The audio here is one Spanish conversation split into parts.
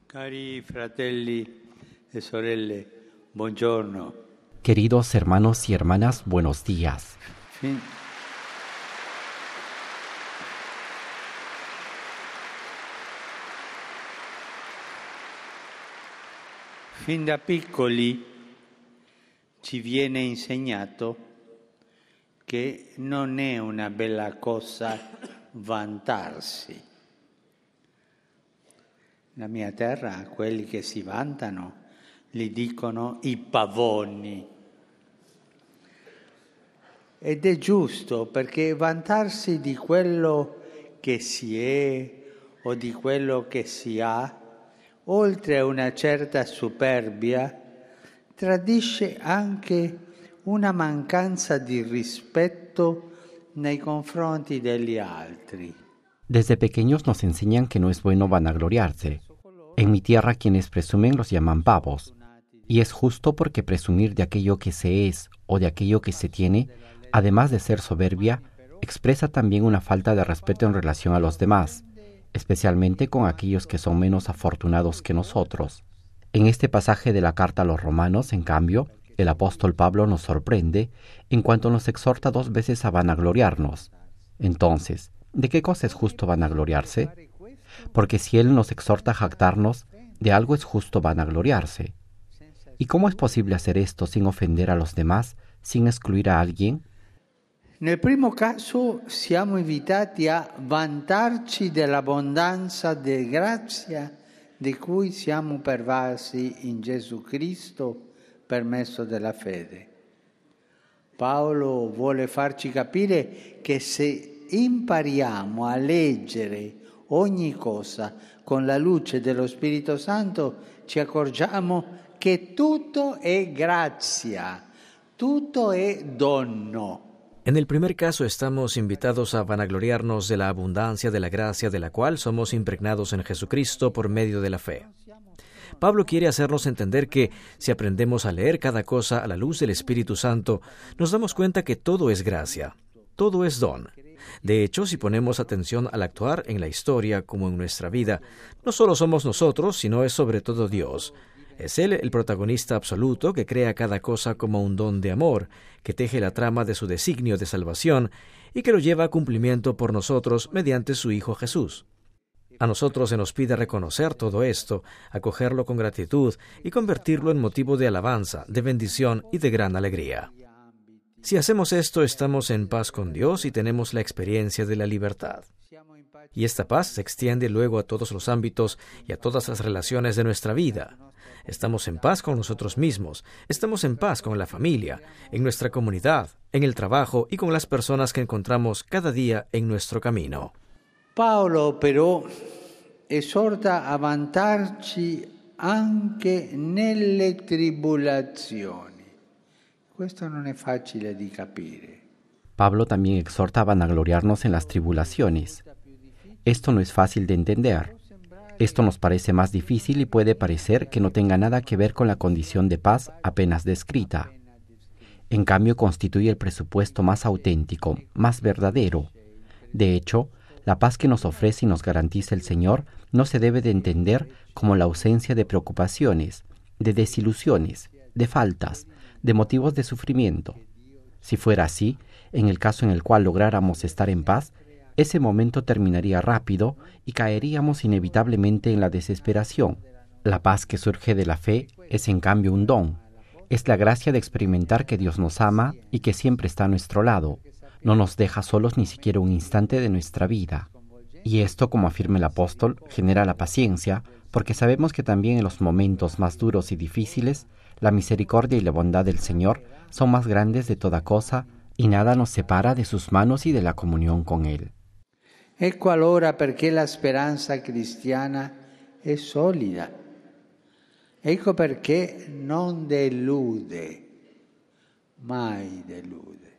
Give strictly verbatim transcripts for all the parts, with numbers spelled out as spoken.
Cari fratelli e sorelle, buongiorno. Queridos hermanos y hermanas, buenos días. Fin, fin da piccoli ci viene insegnato che non è una bella cosa vantarsi. Nella mia terra, quelli che si vantano li dicono i pavoni. Ed è giusto, perché vantarsi di quello che si è o di quello che si ha, oltre a una certa superbia, tradisce anche una mancanza di rispetto nei confronti degli altri. Desde pequeños nos enseñan que no es bueno vanagloriarse. En mi tierra quienes presumen los llaman pavos. Y es justo porque presumir de aquello que se es o de aquello que se tiene, además de ser soberbia, expresa también una falta de respeto en relación a los demás, especialmente con aquellos que son menos afortunados que nosotros. En este pasaje de la carta a los romanos, en cambio, el apóstol Pablo nos sorprende en cuanto nos exhorta dos veces a vanagloriarnos. Entonces, ¿de qué cosa es justo vanagloriarse? Porque si Él nos exhorta a jactarnos, de algo es justo vanagloriarse. ¿Y cómo es posible hacer esto sin ofender a los demás, sin excluir a alguien? Nel primo caso siamo invitati a vantarci dell'abbondanza di grazia di cui siamo pervasi in Gesù Cristo per mezzo della fede. Paolo vuole farci capire che se impariamo a leggere ogni cosa con la luce dello Spirito Santo, ci accorgiamo che tutto è grazia, tutto è dono. En el primer caso estamos invitados a vanagloriarnos de la abundancia de la gracia de la cual somos impregnados en Jesucristo por medio de la fe. Pablo quiere hacernos entender que, si aprendemos a leer cada cosa a la luz del Espíritu Santo, nos damos cuenta que todo es gracia, todo es don. De hecho, si ponemos atención al actuar en la historia como en nuestra vida, no solo somos nosotros, sino es sobre todo Dios. Es Él el protagonista absoluto que crea cada cosa como un don de amor, que teje la trama de su designio de salvación y que lo lleva a cumplimiento por nosotros mediante su Hijo Jesús. A nosotros se nos pide reconocer todo esto, acogerlo con gratitud y convertirlo en motivo de alabanza, de bendición y de gran alegría. Si hacemos esto, estamos en paz con Dios y tenemos la experiencia de la libertad. Y esta paz se extiende luego a todos los ámbitos y a todas las relaciones de nuestra vida. Estamos en paz con nosotros mismos, estamos en paz con la familia, en nuestra comunidad, en el trabajo y con las personas que encontramos cada día en nuestro camino. Paolo però esorta a vantarci anche nelle tribolazioni. Questo non è facile di capire. Pablo también exhorta a vanagloriarnos en las tribulaciones. Esto no es fácil de entender. Esto nos parece más difícil y puede parecer que no tenga nada que ver con la condición de paz apenas descrita. En cambio, constituye el presupuesto más auténtico, más verdadero. De hecho, la paz que nos ofrece y nos garantiza el Señor no se debe de entender como la ausencia de preocupaciones, de desilusiones, de faltas, de motivos de sufrimiento. Si fuera así, en el caso en el cual lográramos estar en paz, ese momento terminaría rápido y caeríamos inevitablemente en la desesperación. La paz que surge de la fe es en cambio un don. Es la gracia de experimentar que Dios nos ama y que siempre está a nuestro lado. No nos deja solos ni siquiera un instante de nuestra vida. Y esto, como afirma el apóstol, genera la paciencia, porque sabemos que también en los momentos más duros y difíciles, la misericordia y la bondad del Señor son más grandes de toda cosa y nada nos separa de sus manos y de la comunión con Él. Ecco allora perché la speranza cristiana è solida. Ecco perché non delude, mai delude.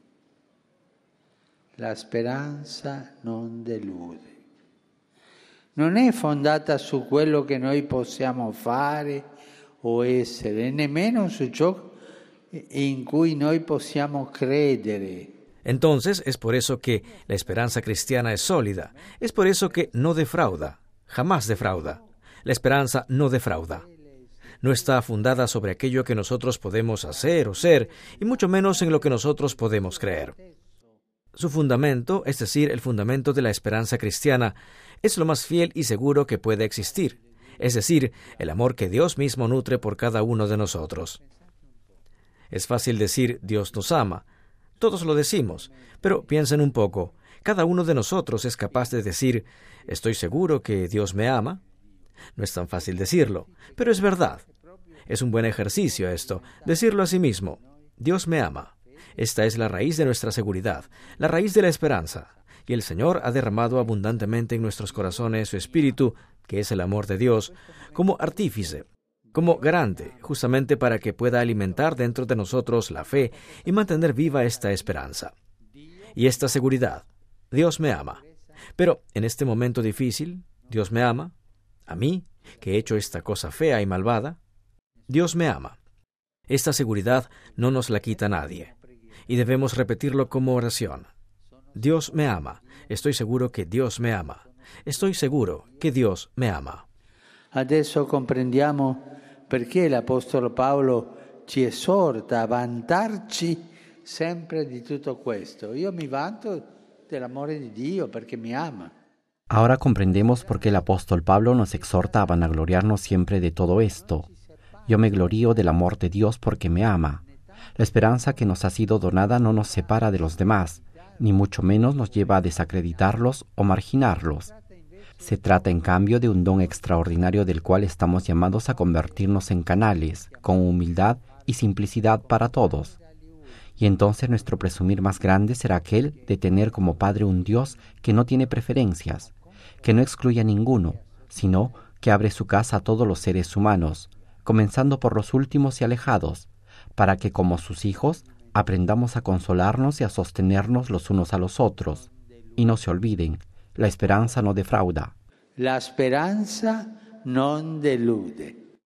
La speranza non delude. Non è fondata su quello che noi possiamo fare o essere, nemmeno su ciò in cui noi possiamo credere. Entonces, es por eso que la esperanza cristiana es sólida, es por eso que no defrauda, jamás defrauda. La esperanza no defrauda. No está fundada sobre aquello que nosotros podemos hacer o ser, y mucho menos en lo que nosotros podemos creer. Su fundamento, es decir, el fundamento de la esperanza cristiana, es lo más fiel y seguro que puede existir, es decir, el amor que Dios mismo nutre por cada uno de nosotros. Es fácil decir Dios nos ama. Todos lo decimos, pero piensen un poco. Cada uno de nosotros es capaz de decir, ¿estoy seguro que Dios me ama? No es tan fácil decirlo, pero es verdad. Es un buen ejercicio esto, decirlo a sí mismo. Dios me ama. Esta es la raíz de nuestra seguridad, la raíz de la esperanza. Y el Señor ha derramado abundantemente en nuestros corazones su Espíritu, que es el amor de Dios, como artífice, como garante, justamente para que pueda alimentar dentro de nosotros la fe y mantener viva esta esperanza. Y esta seguridad, Dios me ama. Pero en este momento difícil, Dios me ama. A mí, que he hecho esta cosa fea y malvada, Dios me ama. Esta seguridad no nos la quita nadie. Y debemos repetirlo como oración. Dios me ama. Estoy seguro que Dios me ama. Estoy seguro que Dios me ama. Adesso comprendiamo perché l'Apostolo Paolo ci esorta a vantarci sempre di tutto questo. Io mi vanto dell'amore di Dio perché mi ama. Ahora comprendemos por qué el apóstol Pablo nos exhorta a vanagloriarnos siempre de todo esto. Yo me glorío del amor de Dios porque me ama. La esperanza que nos ha sido donada no nos separa de los demás, ni mucho menos nos lleva a desacreditarlos o marginarlos. Se trata, en cambio, de un don extraordinario del cual estamos llamados a convertirnos en canales, con humildad y simplicidad para todos. Y entonces nuestro presumir más grande será aquel de tener como Padre un Dios que no tiene preferencias, que no excluye a ninguno, sino que abre su casa a todos los seres humanos, comenzando por los últimos y alejados, para que como sus hijos aprendamos a consolarnos y a sostenernos los unos a los otros. Y no se olviden, la esperanza no defrauda. La speranza non delude.